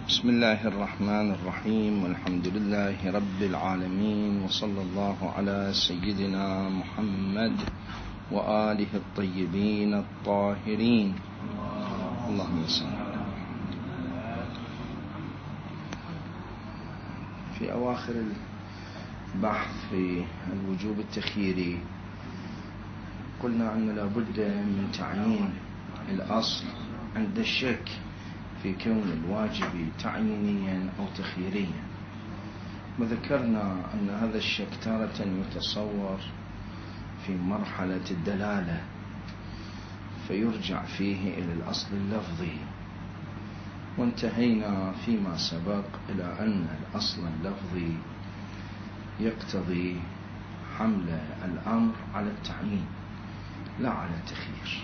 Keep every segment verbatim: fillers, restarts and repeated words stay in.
بسم الله الرحمن الرحيم، والحمد لله رب العالمين، وصلى الله على سيدنا محمد وآله الطيبين الطاهرين. اللهم صل على محمد. في أواخر البحث في الوجوب التخييري قلنا أن لا بد من تعيين الأصل عند الشك في كون الواجب تعيينيا أو تخييريا، وذكرنا أن هذا الشك تارة يتصور في مرحلة الدلالة فيرجع فيه إلى الأصل اللفظي، وانتهينا فيما سبق إلى أن الأصل اللفظي يقتضي حمل الأمر على التعيين لا على التخيير،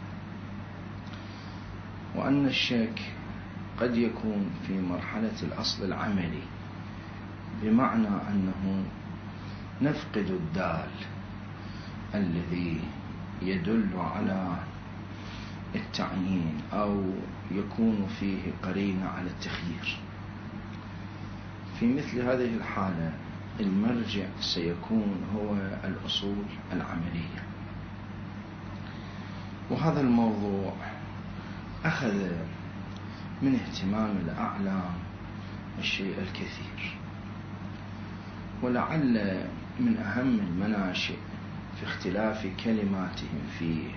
وأن الشك قد يكون في مرحلة الأصل العملي، بمعنى أنه نفقد الدال الذي يدل على التعيين أو يكون فيه قرينة على التخيير. في مثل هذه الحالة المرجع سيكون هو الأصول العملية، وهذا الموضوع أخذ من اهتمام الأعلام الشيء الكثير، ولعل من أهم المناشئ في اختلاف كلماتهم فيه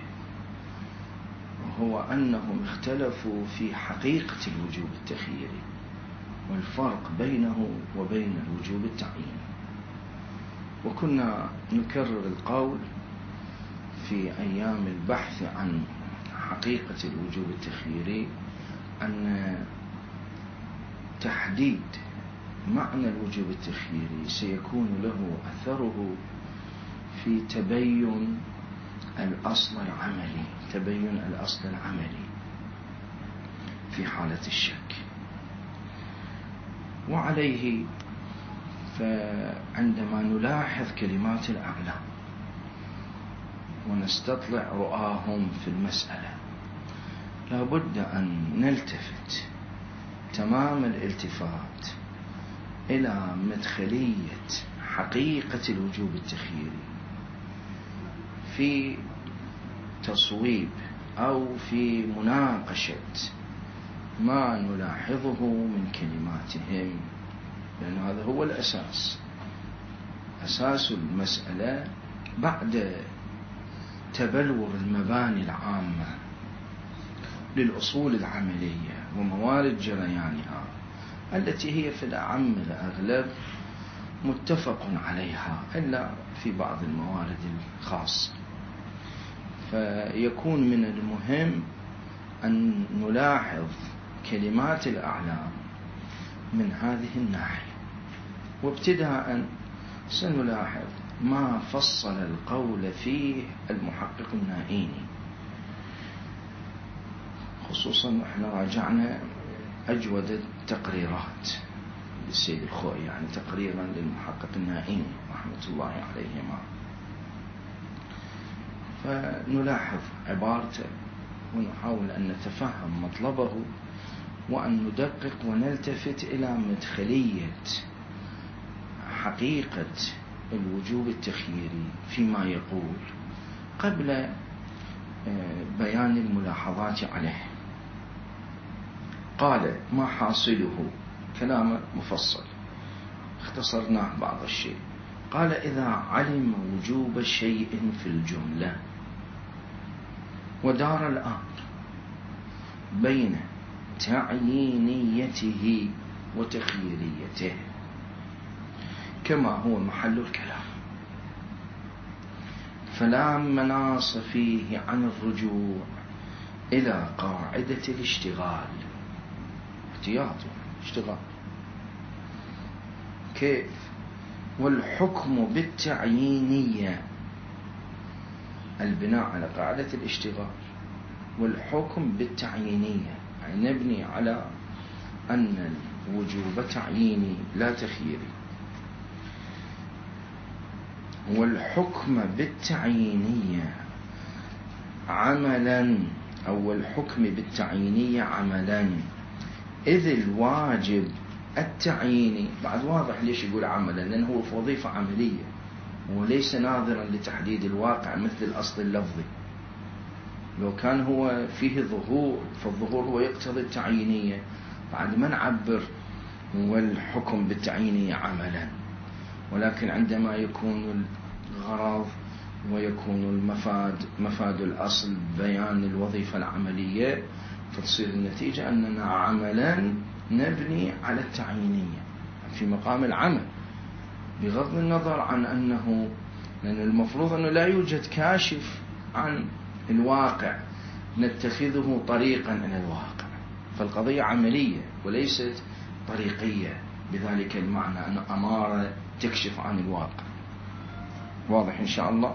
وهو أنهم اختلفوا في حقيقة الوجوب التخييري والفرق بينه وبين الوجوب التعييني. وكنا نكرر القول في أيام البحث عن حقيقة الوجوب التخييري أن تحديد معنى الوجوب التخييري سيكون له أثره في تبين الأصل العملي تبين الأصل العملي في حالة الشك. وعليه فعندما نلاحظ كلمات الأعلام ونستطلع رؤاهم في المسألة لا بد أن نلتفت تمام الالتفات إلى مدخلية حقيقة الوجوب التخييري في تصويب أو في مناقشة ما نلاحظه من كلماتهم، لأن هذا هو الأساس أساس المسألة بعد تبلور المباني العامة للأصول العملية وموارد جريانها التي هي في الأعم الأغلب متفق عليها إلا في بعض الموارد الخاصة. فيكون من المهم أن نلاحظ كلمات الأعلام من هذه الناحية، وابتداء سنلاحظ ما فصل القول فيه المحقق النائيني، خصوصا احنا راجعنا أجود التقريرات للسيد الخوئي، يعني تقريرا للمحقق النائيني رحمة الله عليهما، فنلاحظ عبارته ونحاول أن نتفهم مطلبه وأن ندقق ونلتفت إلى مدخلية حقيقة الوجوب التخييري فيما يقول قبل بيان الملاحظات عليه. قال ما حاصله كلام مفصل اختصرناه بعض الشيء. قال إذا علم وجوب شيء في الجملة ودار الأمر بين تعيينيته وتخييريته كما هو محل الكلام، فلا مناص فيه عن الرجوع إلى قاعدة الاشتغال. احتياط اشتغال كيف؟ والحكم بالتعيينية، البناء على قاعدة الاشتغال والحكم بالتعيينية، يعني نبني على أن الوجوب تعييني لا تخييري، والحكم بالتعيينية عملا أو الحكم بالتعيينية عملا إذ الواجب التعييني بعد واضح ليش يقول عملا، لأنه هو في وظيفة عملية وليس ناظرا لتحديد الواقع مثل الأصل اللفظي. لو كان هو فيه ظهور فالظهور هو يقتضي التعيينية، بعد ما نعبر والحكم بالتعيينية عملا. ولكن عندما يكون الغرض ويكون المفاد مفاد الأصل بيان الوظيفة العملية، فتصير النتيجة أننا عملا نبني على التعيينية في مقام العمل، بغض النظر عن أنه، لأن المفروض أنه لا يوجد كاشف عن الواقع نتخذه طريقا إلى الواقع، فالقضية عملية وليست طريقية بذلك المعنى أن أمارة تكشف عن الواقع. واضح إن شاء الله.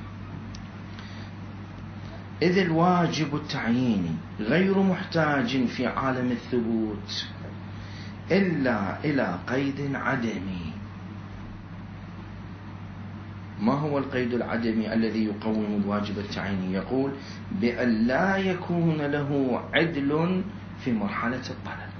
إذ الواجب التعييني غير محتاج في عالم الثبوت إلا إلى قيد عدمي. ما هو القيد العدمي الذي يقوم الواجب التعييني؟ يقول بأن لا يكون له عدل في مرحلة الطلب.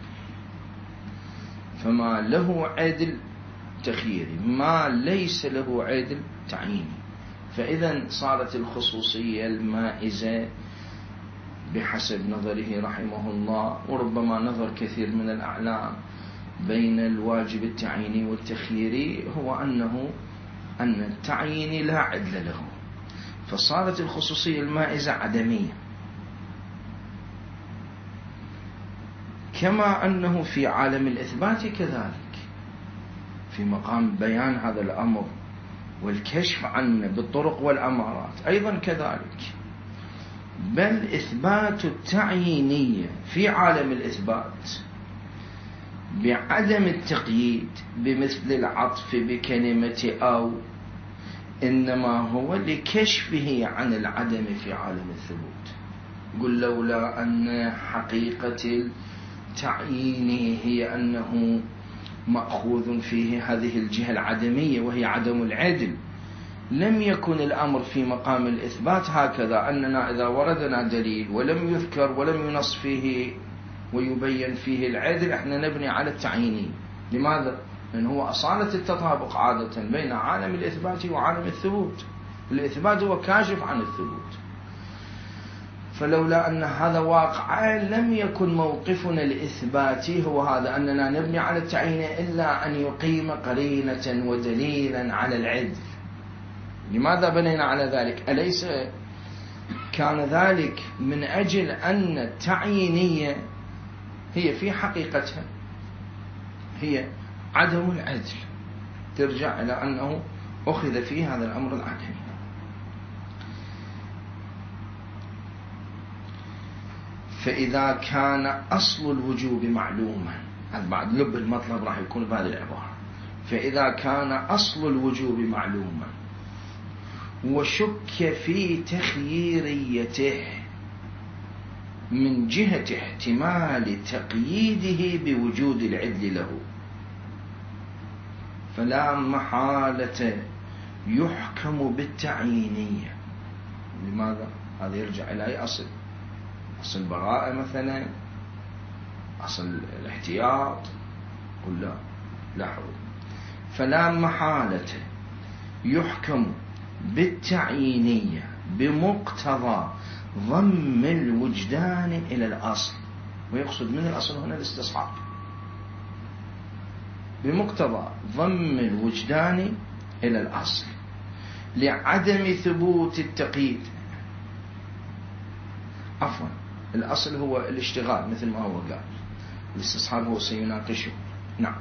فما له عدل تخييري، ما ليس له عدل تعييني. فإذا صارت الخصوصية المائزة بحسب نظره رحمه الله، وربما نظر كثير من الأعلام، بين الواجب التعييني والتخييري هو أنه أن التعييني لا عدل له، فصارت الخصوصية المائزة عدمية. كما أنه في عالم الإثبات كذلك، في مقام بيان هذا الأمر والكشف عنه بالطرق والأمارات أيضا كذلك. بل إثبات التعيينية في عالم الإثبات بعدم التقييد بمثل العطف بكلمة أو، إنما هو لكشفه عن العدم في عالم الثبوت. قل لولا أن حقيقة التعيين هي أنه مأخوذ فيه هذه الجهة العدمية وهي عدم العدل، لم يكن الأمر في مقام الإثبات هكذا، أننا إذا وردنا دليل ولم يذكر ولم ينص فيه ويبين فيه العدل احنا نبني على التعييني. لماذا؟ لأن هو أصالة التطابق عادة بين عالم الإثبات وعالم الثبوت. الإثبات هو كاشف عن الثبوت، فلولا أن هذا واقع لم يكن موقفنا الإثباتي هو هذا، أننا نبني على التعيين إلا أن يقيم قرينة ودليلا على العدل. لماذا بنينا على ذلك؟ أليس كان ذلك من أجل أن التعيينية هي في حقيقتها هي عدم العدل، ترجع إلى أنه أخذ فيه هذا الأمر العدمي. فإذا كان أصل الوجوب معلوما، هذا بعد لب المطلب راح يكون بهذه العبارة، فإذا كان أصل الوجوب معلوما وشك في تخييريته من جهة احتمال تقييده بوجود العدل له، فلا محالة يحكم بالتعيينية. لماذا؟ هذا يرجع إلى أي أصل؟ أصل البراءة مثلا، أصل الاحتياط، قل لا لا حول. فلا محالة يحكم بالتعيينية بمقتضى ضم الوجدان إلى الأصل، ويقصد من الأصل هنا الاستصحاب، بمقتضى ضم الوجدان إلى الأصل لعدم ثبوت التقييد. عفوا، الأصل هو الاشتغال مثل ما هو قال، الاستصحاب هو سيناقشه. نعم.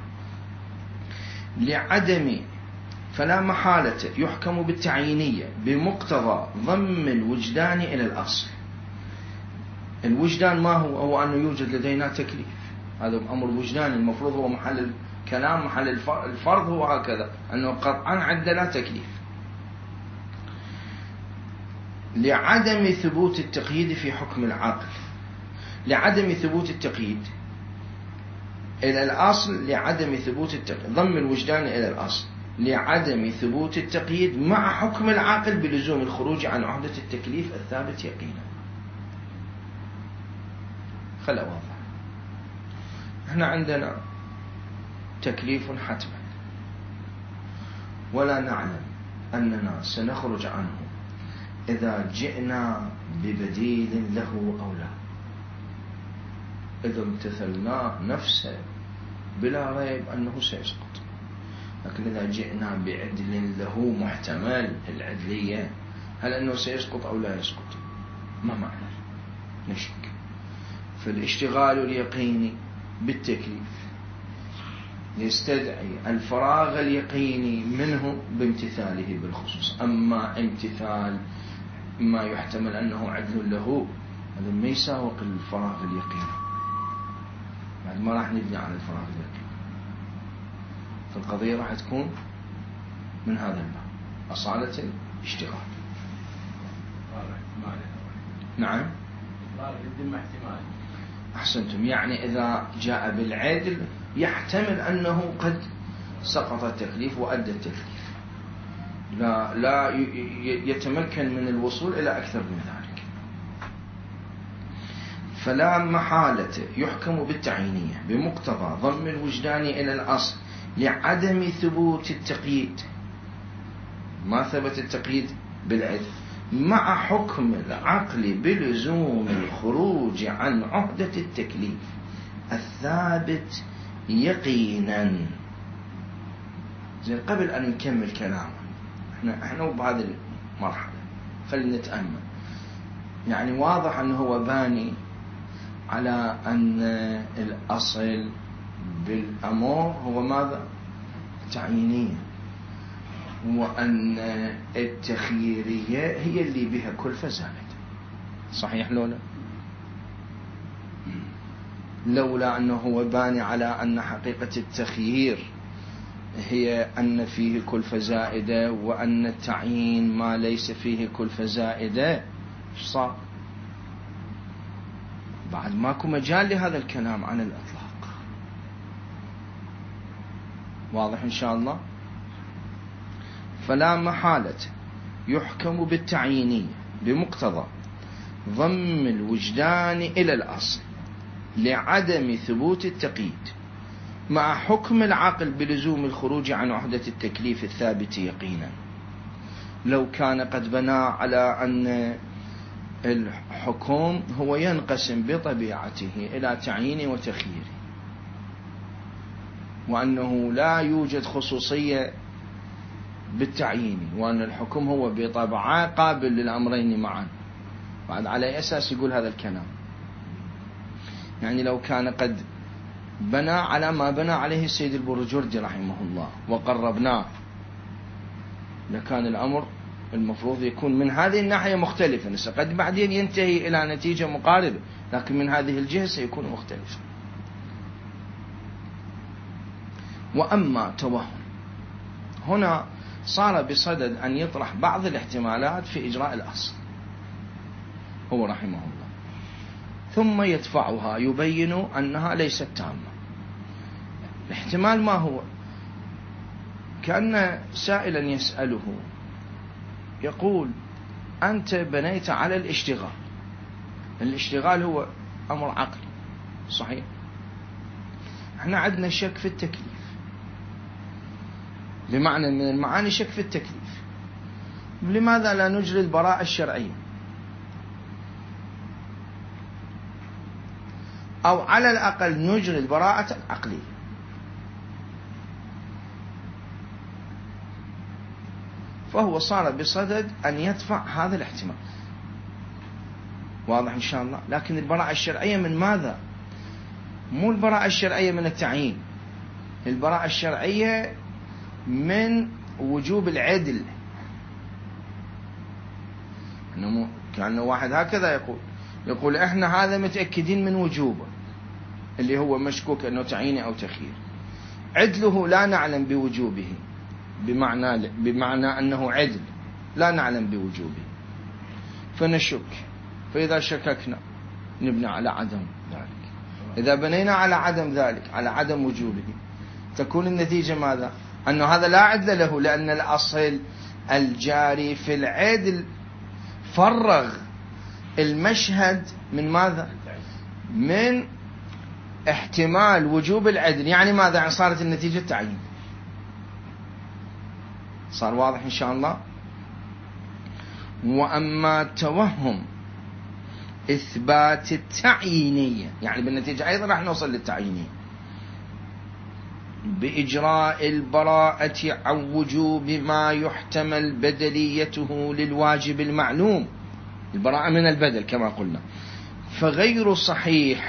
لعدم، فلا محالة يحكم بالتعيينية بمقتضى ضم الوجدان إلى الأصل. الوجدان ما هو؟ هو أنه يوجد لدينا تكليف، هذا أمر وجداني، المفروض هو محل الكلام، محل الفرض هو هكذا، أنه قطعا عندنا تكليف. لعدم ثبوت التقييد في حكم العقل، لعدم ثبوت التقييد إلى الأصل، لعدم ثبوت التقييد، ضم الوجدان إلى الأصل لعدم ثبوت التقييد مع حكم العقل بلزوم الخروج عن عهدة التكليف الثابت يقينا. خلا واضح. احنا عندنا تكليف حتما ولا نعلم أننا سنخرج عنه إذا جئنا ببديل له أو لا. إذا امتثلنا نفسه بلا ريب أنه سيسقط، لكن إذا جئنا بعدل له محتمل العدلية، هل أنه سيسقط أو لا يسقط؟ ما معنى نشك. فالاشتغال اليقيني بالتكليف يستدعي الفراغ اليقيني منه بامتثاله بالخصوص. أما امتثال ما يحتمل أنه عدل له، هذا ما يساوق الفراغ اليقيني، بعد ما راح نبني على الفراغ اليقيني. فالقضية راح تكون من هذا الباب، أصالة الاشتغال. نعم أحسنتم. يعني إذا جاء بالعدل يحتمل أنه قد سقط التكليف وأدى التكليف، لا لا يتمكن من الوصول إلى أكثر من ذلك. فلا محالة يحكم بالتعيينية بمقتضى ضم الوجدان إلى الأصل لعدم ثبوت التقييد، ما ثبت التقييد بالعدل، مع حكم العقل بلزوم الخروج عن عهدة التكليف الثابت يقينا. زين، قبل أن نكمل كلامنا احنا احنا بهذه المرحلة خلينا نتأمل. يعني واضح أنه هو باني على أن الأصل بالأمور هو ماذا؟ تعيينية، وأن التخييرية هي اللي بها كلفة زائدة. صحيح لولا؟ لولا أنه هو باني على أن حقيقة التخيير هي أن فيه كلفة زائدة، وأن التعيين ما ليس فيه كلفة زائدة، إيش صار؟ بعد ماكو مجال لهذا الكلام عن الإطلاق. واضح إن شاء الله؟ فلا محالة يحكم بالتعيينية بمقتضى ضم الوجدان إلى الأصل لعدم ثبوت التقييد، مع حكم العقل بلزوم الخروج عن عهدة التكليف الثابت يقينا. لو كان قد بنى على أن الحكم هو ينقسم بطبيعته إلى تعيين وتخيير، وأنه لا يوجد خصوصية بالتعيين، وأن الحكم هو بطبعه قابل للأمرين معا، بعد على أساس يقول هذا الكلام. يعني لو كان قد بنى على ما بنى عليه السيد البرجردي رحمه الله وقربناه، لكان الأمر المفروض يكون من هذه الناحية مختلفا. قد بعدين ينتهي إلى نتيجة مقاربة، لكن من هذه الجهة سيكون مختلفا. وأما توهم، هنا صار بصدد أن يطرح بعض الاحتمالات في إجراء الأصل هو رحمه الله، ثم يدفعها يبين أنها ليست تامة. الاحتمال ما هو؟ كأن سائلا يسأله يقول: أنت بنيت على الاشتغال، الاشتغال هو أمر عقلي صحيح، احنا عندنا شك في التكليف، بمعنى من المعاني شك في التكليف. لماذا لا نجري البراءة الشرعية، أو على الأقل نجري البراءة العقلية؟ فهو صار بصدد أن يدفع هذا الاحتمال. واضح إن شاء الله؟ لكن البراءة الشرعية من ماذا؟ مو البراءة الشرعية من التعيين، البراءة الشرعية من وجوب العدل. إنه كأنه واحد هكذا يقول يقول إحنا هذا متأكدين من وجوبه، اللي هو مشكوك أنه تعييني أو تخيير. عدله لا نعلم بوجوبه، بمعنى بمعنى أنه عدل لا نعلم بوجوبه، فنشك. فإذا شككنا نبني على عدم ذلك. إذا بنينا على عدم ذلك، على عدم وجوبه، تكون النتيجة ماذا؟ أنه هذا لا عدل له، لأن الأصل الجاري في العدل فرغ المشهد من ماذا؟ من احتمال وجوب العدل، يعني ماذا؟ يعني صارت النتيجة تعيين. صار واضح إن شاء الله؟ وأما توهم إثبات التعيينية، يعني بالنتيجة أيضا راح نوصل للتعيينية، بإجراء البراءة عن وجوب ما يحتمل بدليته للواجب المعلوم، البراءة من البدل كما قلنا، فغير صحيح،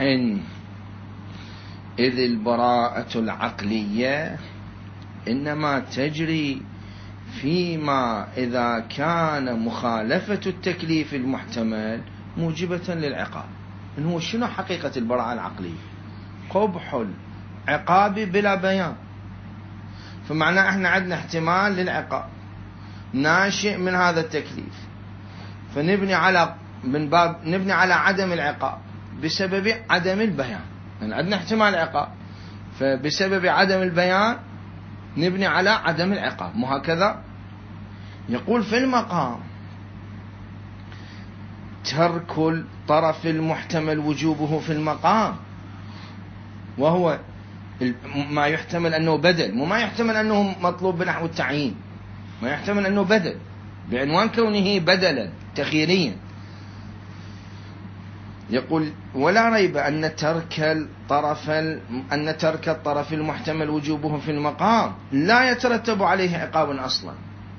إذ البراءة العقلية إنما تجري فيما إذا كان مخالفة التكليف المحتمل موجبة للعقاب. إن هو شنو حقيقة البراءة العقلية؟ قبح العقاب بلا بيان. فمعناه احنا عندنا احتمال للعقاب ناشئ من هذا التكليف، فنبني على من باب نبني على عدم العقاب بسبب عدم البيان، يعني عندنا احتمال عقاب، فبسبب عدم البيان نبني على عدم العقاب، مو هكذا؟ يقول في المقام ترك الطرف المحتمل وجوبه في المقام، وهو ما يحتمل أنه بدل، وما يحتمل أنه مطلوب بنحو التعيين، ما يحتمل أنه بدل بعنوان كونه بدلا تخييريا. يقول ولا ريب أن ترك الطرف أن ترك الطرف المحتمل وجوبه في المقام لا يترتب عليه عقاب أصلا،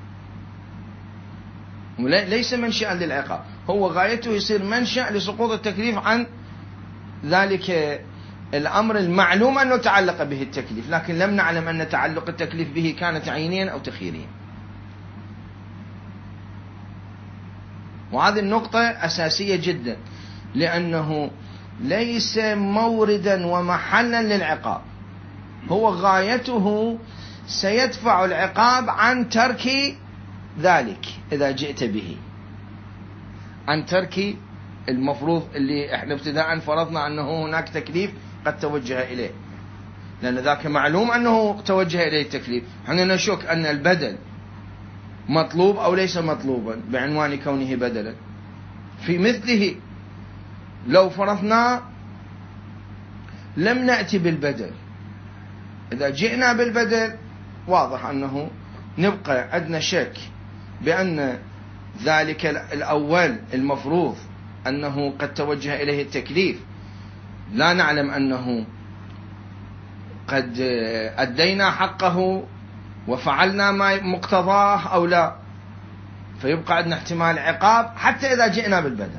ليس منشأ للعقاب، هو غايته يصير منشأ لسقوط التكليف عن ذلك الأمر المعلوم أنه تعلق به التكليف، لكن لم نعلم أن تعلق التكليف به كان تعيينيا أو تخييريا. وهذه النقطة أساسية جدا، لأنه ليس موردا ومحلا للعقاب، هو غايته سيدفع العقاب عن ترك ذلك إذا جئت به، عن ترك المفروض اللي احنا ابتداء فرضنا أنه هناك تكليف قد توجه إليه، لأن ذاك معلوم أنه توجه إليه التكليف، احنا نشك أن البدل مطلوب أو ليس مطلوبا بعنوان كونه بدلا. في مثله لو فرضنا لم نأتي بالبدل، إذا جئنا بالبدل واضح أنه نبقى عندنا شك بأن ذلك الأول المفروض أنه قد توجه إليه التكليف لا نعلم أنه قد أدينا حقه وفعلنا ما مقتضاه أو لا، فيبقى عندنا احتمال عقاب حتى إذا جئنا بالبدل.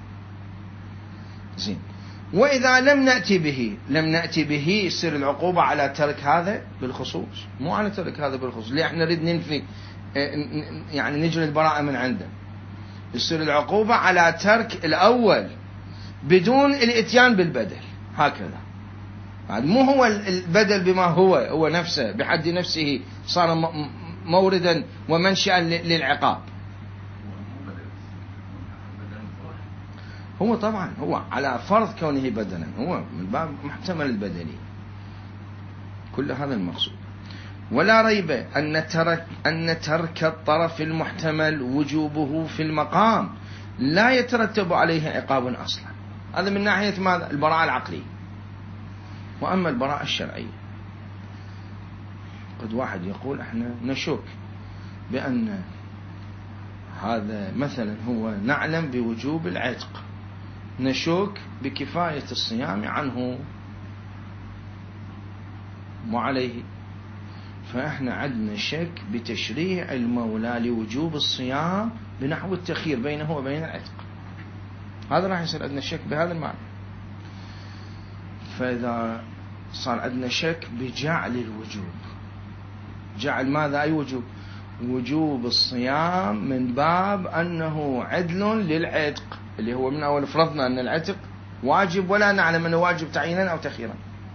زين، وإذا لم نأتي به لم نأتي به يصير العقوبة على ترك هذا بالخصوص، مو على ترك هذا بالخصوص، ليه احنا نريد ننفي يعني نجري البراءة من عنده، يصير العقوبة على ترك الأول بدون الاتيان بالبدل، هكذا. مو هو البدل بما هو هو نفسه بحد نفسه صار موردا ومنشأ للعقاب، هو طبعا هو على فرض كونه بدلا، هو من باب محتمل البدلي، كل هذا المقصود. ولا ريب أن ترك أن ترك الطرف المحتمل وجوبه في المقام لا يترتب عليه عقاب أصلا، هذا من ناحية ماذا؟ البراءة العقلية. وأما البراءة الشرعية، قد واحد يقول احنا نشك بأن هذا مثلا هو نعلم بوجوب العتق، نشك بكفاية الصيام عنه وعليه، فإحنا عندنا شك بتشريع المولى لوجوب الصيام بنحو التخيير بينه وبين العتق، هذا راح يصير عندنا شك بهذا المعنى. فإذا صار عندنا شك بجعل الوجوب، جعل ماذا؟ أي وجوب؟ وجوب الصيام من باب أنه عدل للعتق، اللي هو من أول فرضنا أن العتق واجب ولا نعلم أنه واجب تعيينا أو تخييرا،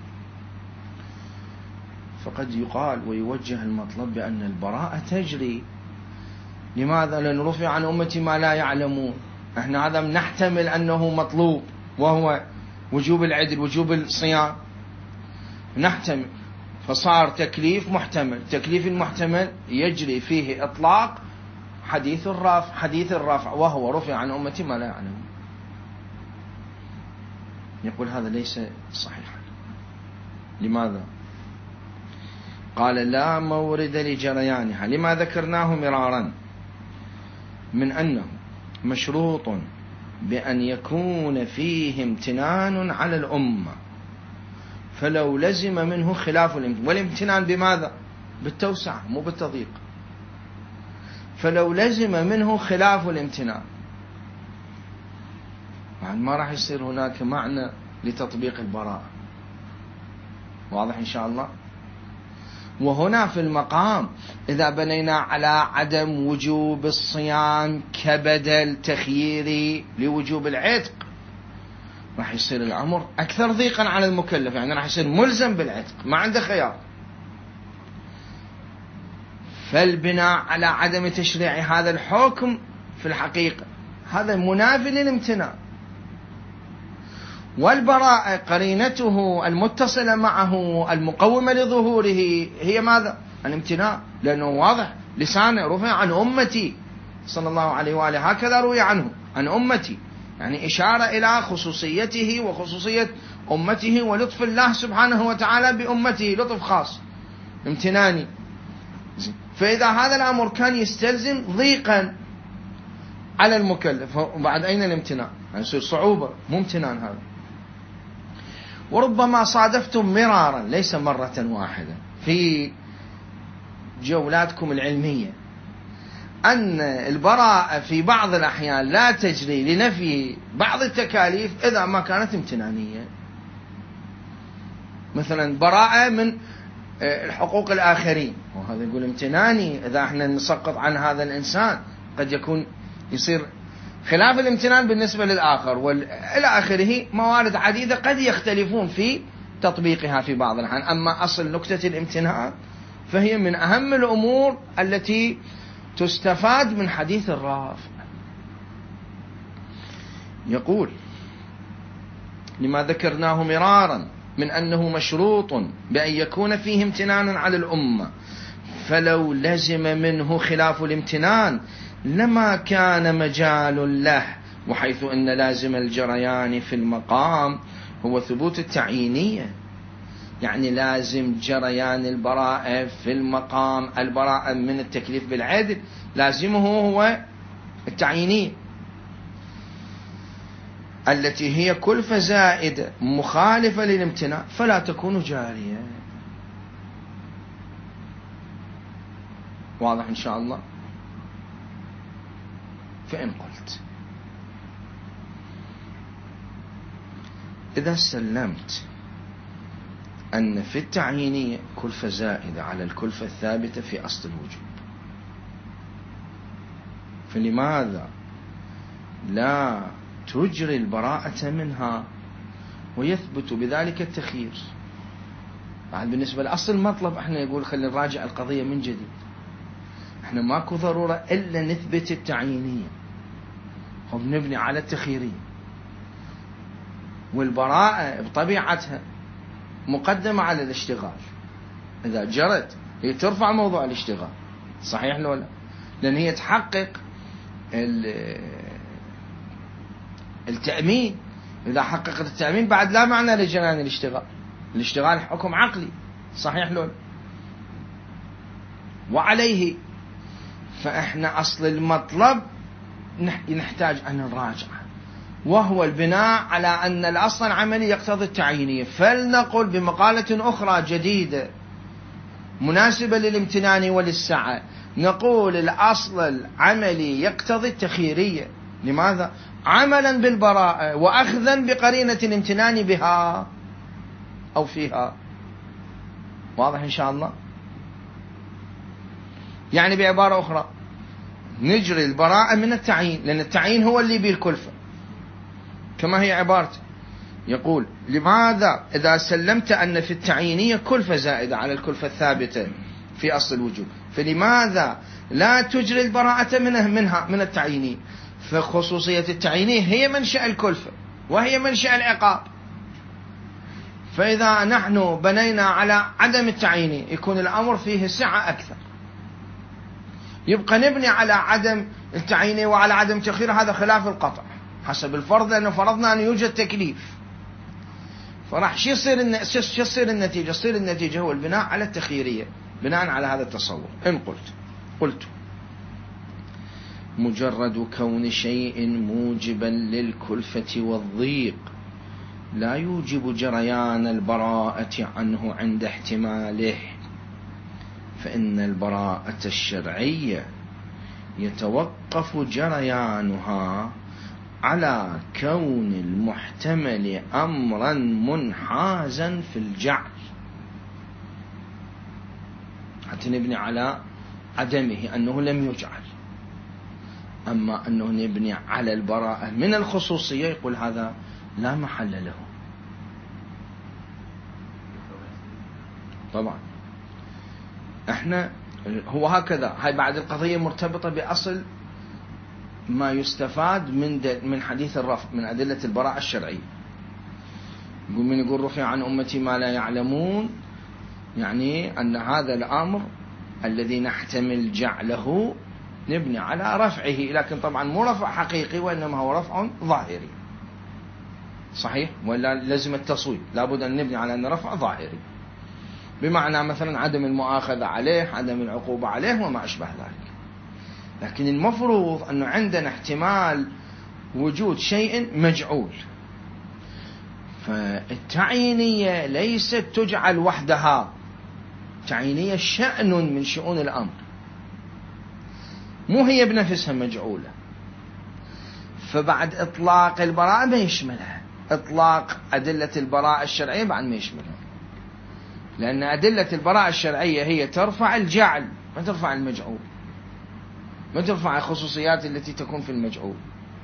فقد يقال ويوجه المطلب بأن البراءة تجري. لماذا؟ لأن رفع عن أمتي ما لا يعلمون، احنا هذا نحتمل أنه مطلوب وهو وجوب العدل وجوب الصيام، نحتمل، فصار تكليف محتمل، تكليف المحتمل يجري فيه إطلاق حديث الرافع، حديث الرافع وهو رفع عن أمتي ما لا يعلمون. يقول هذا ليس صحيحا، لماذا؟ قال لا مورد لجريانها لما ذكرناه مرارا من أنه مشروط بأن يكون فيه امتنان على الأمة، فلو لزم منه خلاف الامتنان، والامتنان بماذا؟ بالتوسعة مو بالتضييق، فلو لزم منه خلاف الامتنان ما راح يصير هناك معنى لتطبيق البراءة. واضح إن شاء الله؟ وهنا في المقام إذا بنينا على عدم وجوب الصيام كبدل تخييري لوجوب العتق راح يصير الأمر أكثر ضيقا على المكلف، يعني راح يصير ملزم بالعتق ما عنده خيار. فالبناء على عدم تشريع هذا الحكم في الحقيقة هذا منافي للامتناع، والبراءة قرينته المتصلة معه المقومة لظهوره هي ماذا؟ الامتناع، لأنه واضح لسانه رفع عن أمتي صلى الله عليه وآله، هكذا روي عنه عن أمتي، يعني إشارة إلى خصوصيته وخصوصية أمته ولطف الله سبحانه وتعالى بأمته، لطف خاص امتناني. فإذا هذا الأمر كان يستلزم ضيقا على المكلف، وبعد أين الامتناع؟ يعني يصير صعوبة مو امتنان هذا. وربما صادفتم مرارا ليس مرة واحدة في جولاتكم العلمية أن البراءة في بعض الأحيان لا تجري لنفي بعض التكاليف إذا ما كانت امتنانية. مثلا براءة من الحقوق الآخرين، وهذا يقول امتناني، إذا احنا نسقط عن هذا الإنسان قد يكون يصير خلاف الامتنان بالنسبة للآخر، وإلى آخره موارد عديدة قد يختلفون في تطبيقها في بعض الأحيان. أما أصل نكتة الامتنان فهي من أهم الأمور التي تستفاد من حديث الرافع. يقول لما ذكرناه مرارا من أنه مشروط بأن يكون فيه امتنان على الأمة، فلو لزم منه خلاف الامتنان لما كان مجال له، وحيث أن لازم الجريان في المقام هو ثبوت التعيينية، يعني لازم جريان البراءة في المقام، البراءة من التكليف بالعدل لازمه هو التعيينية التي هي كلفة زائدة مخالفة للامتناع فلا تكون جارية. واضح إن شاء الله؟ فإن قلت إذا سلمت أن في التعيينية كلفة زائدة على الكلفة الثابتة في أصل الوجوب، فلماذا لا تجري البراءة منها ويثبت بذلك التخيير؟ بعد بالنسبة لأصل المطلب احنا يقول خلينا نراجع القضية من جديد، احنا ماكو ضرورة إلا نثبت التعيينية وبنبني على التخييرية، والبراءة بطبيعتها مقدمة على الاشتغال، إذا جرت هي ترفع موضوع الاشتغال، صحيح لو لا؟ لأن هي تحقق التأمين، إذا حققت التأمين بعد لا معنى لجنان الاشتغال، الاشتغال حكم عقلي، صحيح لو لا؟ وعليه فإحنا أصل المطلب نحتاج أن نراجعه، وهو البناء على أن الأصل العملي يقتضي التعيينية. فلنقل بمقالة أخرى جديدة مناسبة للامتنان وللسعة، نقول الأصل العملي يقتضي التخييرية. لماذا؟ عملا بالبراءة وأخذا بقرينة الامتنان بها أو فيها. واضح إن شاء الله؟ يعني بعبارة أخرى نجري البراءة من التعيين، لأن التعيين هو اللي بالكلفة كما هي عبارته. يقول لماذا إذا سلمت أن في التعيينية كلفة زائدة على الكلفة الثابتة في أصل الوجوب، فلماذا لا تجري البراءة منها منها من التعيينية؟ فخصوصية التعيينية هي منشأ الكلفة وهي منشأ العقاب، فإذا نحن بنينا على عدم التعيينية يكون الأمر فيه سعة أكثر، يبقى نبني على عدم التعيينية وعلى عدم تخيير، هذا خلاف القطع حسب الفرض، لأنه فرضنا أن يوجد تكليف. فراح شو يصير شو يصير النتيجة؟ يصير النتيجة هو البناء على التخييرية بناء على هذا التصور. إن قلت قلت مجرد كون شيء موجبا للكلفة والضيق لا يوجب جريان البراءة عنه عند احتماله، فإن البراءة الشرعية يتوقف جريانها على كون المحتمل أمرا منحازا في الجعل، حتى نبني على عدمه أنه لم يجعل. أما أنه نبني على البراءة من الخصوصية يقول هذا لا محل له. طبعا احنا هو هكذا، هاي بعد القضية مرتبطة بأصل ما يستفاد من من حديث الرفع من أدلة البراءة الشرعية. يقول من يقول رفع عن أمتي ما لا يعلمون، يعني أن هذا الأمر الذي نحتمل جعله نبني على رفعه، لكن طبعا مو رفع حقيقي وإنما هو رفع ظاهري. صحيح؟ ولا لازم التصويب، لابد أن نبني على أن رفع ظاهري، بمعنى مثلا عدم المؤاخذة عليه، عدم العقوبة عليه وما أشبه ذلك. لكن المفروض أنه عندنا احتمال وجود شيء مجعول، فالتعيينية ليست تجعل وحدها، التعيينية شأن من شؤون الأمر، مو هي بنفسها مجعولة. فبعد إطلاق البراءة ما يشملها، إطلاق أدلة البراءة الشرعية بعد ما يشملها، لأن أدلة البراءة الشرعية هي ترفع الجعل ما ترفع المجعول، ما ترفع الخصوصيات التي تكون في المجعول.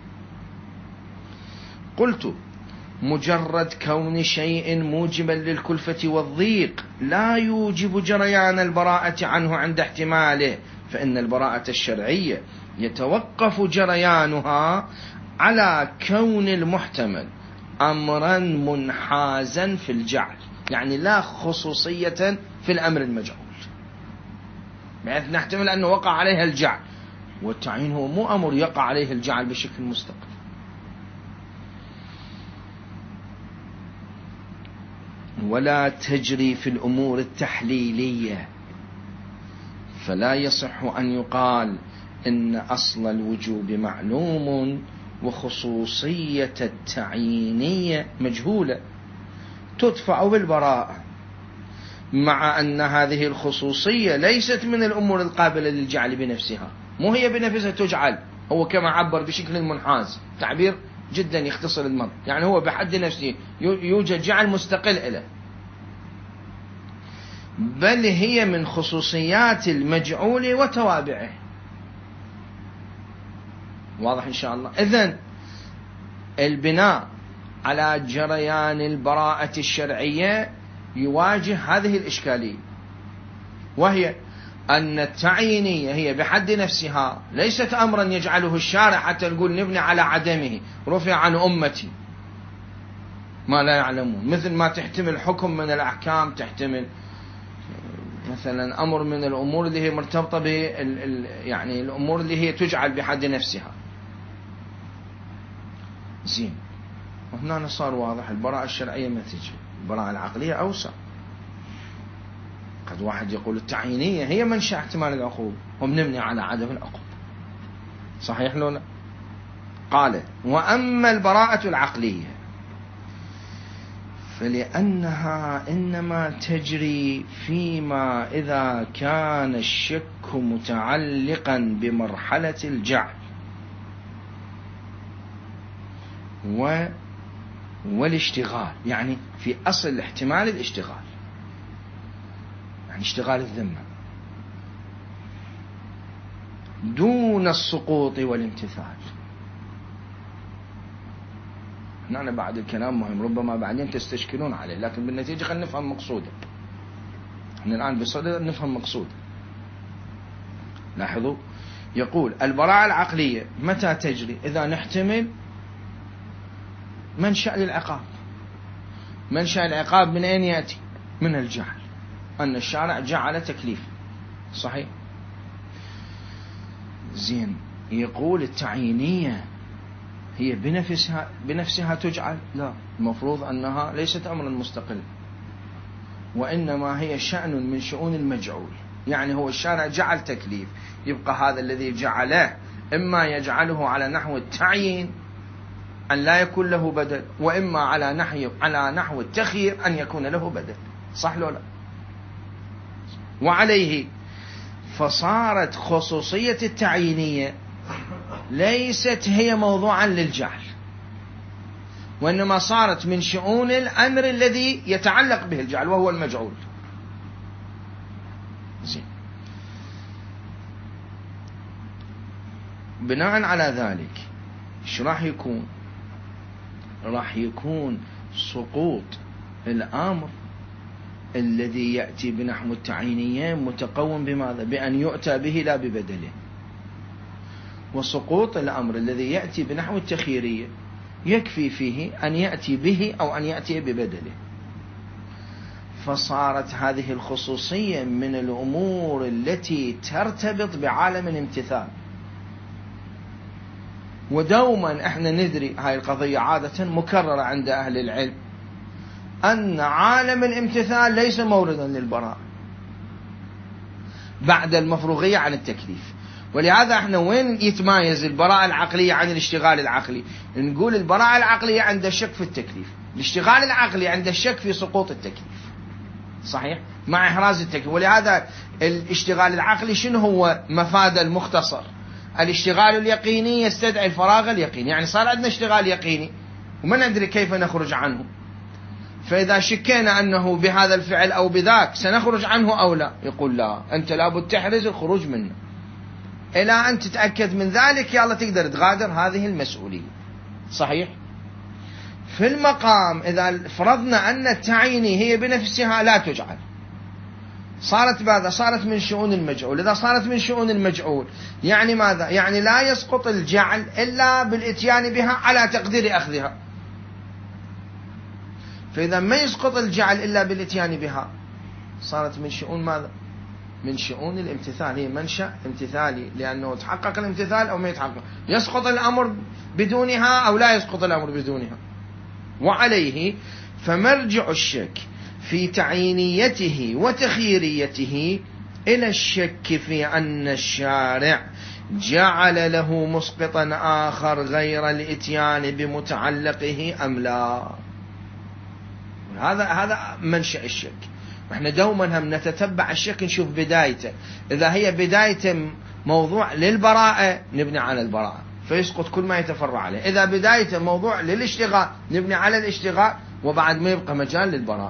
قلت مجرد كون شيء موجبا للكلفة والضيق لا يوجب جريان البراءة عنه عند احتماله، فإن البراءة الشرعية يتوقف جريانها على كون المحتمل أمرا منحازا في الجعل، يعني لا خصوصية في الأمر المجعول، بحيث نحتمل أنه وقع عليها الجعل، والتعيين هو مو أمر يقع عليه الجعل بشكل مستقل. ولا تجري في الأمور التحليلية، فلا يصح أن يقال إن أصل الوجوب معلوم وخصوصية التعيينية مجهولة تدفع بالبراءة، مع أن هذه الخصوصية ليست من الأمور القابلة للجعل بنفسها، مو هي بنفسها تجعل، هو كما عبر بشكل منحاز، تعبير جدا يختصر المنطق، يعني هو بحد نفسه يوجد جعل مستقل إله، بل هي من خصوصيات المجعول وتوابعه. واضح إن شاء الله؟ إذن البناء على جريان البراءة الشرعية يواجه هذه الإشكالية، وهي أن التعيينية هي بحد نفسها ليست أمرا يجعله الشارع حتى نقول نبني على عدمه، رفع عن أمتي ما لا يعلمون، مثل ما تحتمل حكم من الأحكام، تحتمل مثلا أمر من الأمور اللي هي مرتبطة بال يعني الأمور اللي هي تجعل بحد نفسها. زين، وهنا صار واضح البراءة الشرعية ما تجي، البراءة العقلية أوسع. قد واحد يقول التعيينية هي منشأ احتمال العقوبة وبنبني على عدم العقوبة، صحيح لو لا؟ قال وأما البراءة العقلية فلأنها إنما تجري فيما إذا كان الشك متعلقا بمرحلة الجعل و والاشتغال، يعني في أصل احتمال الاشتغال، يعني اشتغال الذمة دون السقوط والامتثال. هنا بعد الكلام مهم، ربما بعدين تستشكلون عليه، لكن بالنتيجة خلينا نفهم مقصوده. احنا الآن بصدد نفهم مقصوده. لاحظوا يقول البراءة العقلية متى تجري؟ إذا نحتمل منشأ للعقاب. منشأ العقاب من أين يأتي؟ من الجعل، أن الشارع جعل تكليف، صحيح؟ زين، يقول التعيينية هي بنفسها بنفسها تجعل؟ لا، المفروض أنها ليست أمرا مستقل، وإنما هي شأن من شؤون المجعول. يعني هو الشارع جعل تكليف، يبقى هذا الذي جعله إما يجعله على نحو التعيين أن لا يكون له بدل، وإما على نحو على نحو التخيير أن يكون له بدل. صح لو لا؟ وعليه فصارت خصوصية التعيينية ليست هي موضوعا للجعل، وإنما صارت من شؤون الأمر الذي يتعلق به الجعل وهو المجعول. زين. بناء على ذلك ايش راح يكون؟ راح يكون سقوط الأمر الذي يأتي بنحو التعيينية متقوم بماذا؟ بأن يؤتى به لا ببدله. وسقوط الأمر الذي يأتي بنحو التخييرية يكفي فيه أن يأتي به أو أن يأتي ببدله. فصارت هذه الخصوصية من الأمور التي ترتبط بعالم الامتثال. ودوما احنا ندري هاي القضية عادة مكررة عند أهل العلم، أن عالم الامتثال ليس موردا للبراءة بعد المفروغية عن التكليف. ولهذا احنا وين يتمايز البراءة العقلية عن الاشتغال العقلي؟ نقول البراءة العقلية عند الشك في التكليف، الاشتغال العقلي عند الشك في سقوط التكليف. صحيح؟ مع إحراز التكليف. ولهذا الاشتغال العقلي شنو هو مفاد المختصر؟ الاشتغال اليقيني يستدعي الفراغ اليقيني. يعني صار عندنا اشتغال يقيني وما ندري كيف نخرج عنه، فإذا شكينا أنه بهذا الفعل أو بذاك سنخرج عنه أو لا، يقول لا، أنت لابد تحرز الخروج منه إلى أن تتأكد من ذلك، يلا تقدر تغادر هذه المسؤولية. صحيح؟ في المقام إذا فرضنا أن التعييني هي بنفسها لا تجعل، صارت ماذا؟ صارت من شؤون المجعول. إذا صارت من شؤون المجعول يعني ماذا؟ يعني لا يسقط الجعل إلا بالإتيان بها على تقدير أخذها. فإذا ما يسقط الجعل إلا بالإتيان بها صارت من شؤون ماذا؟ من شؤون الامتثال. هي منشأ امتثالي، لأنه تحقق الامتثال أو ما يتحقق. يسقط الأمر بدونها أو لا يسقط الأمر بدونها. وعليه فمرجع الشك في تعيينيته وتخييريته إلى الشك في أن الشارع جعل له مسقطا آخر غير الإتيان بمتعلقه أم لا. هذا هذا منشأ الشك. احنا دوما هم نتتبع الشك نشوف بدايته. إذا هي بدايته موضوع للبراءة نبني على البراءة فيسقط كل ما يتفرع عليه. إذا بدايته موضوع للاشتغال نبني على الاشتغال وبعد ما يبقى مجال للبراءة.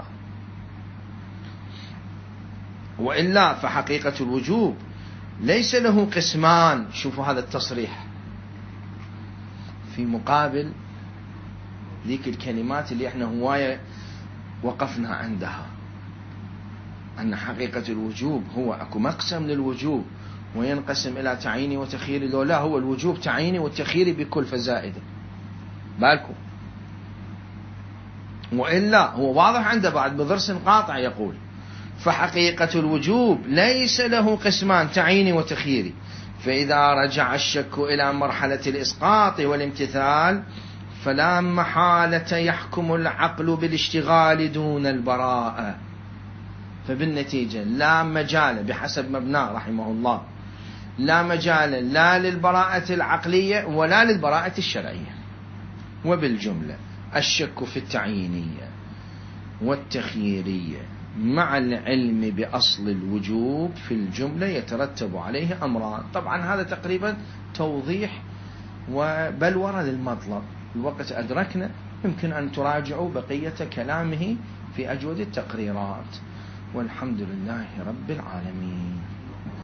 وإلا فحقيقة الوجوب ليس له قسمان. شوفوا هذا التصريح في مقابل ذيك الكلمات اللي احنا هواية وقفنا عندها، أن حقيقة الوجوب هو أكو مقسم للوجوب وينقسم إلى تعييني وتخييري. لو لا، هو الوجوب تعييني والتخييري بكل فزائده بالكم. وإلا هو واضح عنده بعد بضرس قاطع يقول فحقيقة الوجوب ليس له قسمان تعييني وتخييري. فإذا رجع الشك إلى مرحلة الإسقاط والامتثال فلا محالة يحكم العقل بالاشتغال دون البراءة. فبالنتيجة لا مجال بحسب مبناه رحمه الله، لا مجال لا للبراءة العقلية ولا للبراءة الشرعية. وبالجملة الشك في التعيينية والتخييرية مع العلم بأصل الوجوب في الجملة يترتب عليه أمران. طبعا هذا تقريبا توضيح وبلورة للمطلب. الوقت أدركنا، يمكن أن تراجعوا بقية كلامه في أجود التقريرات. والحمد لله رب العالمين.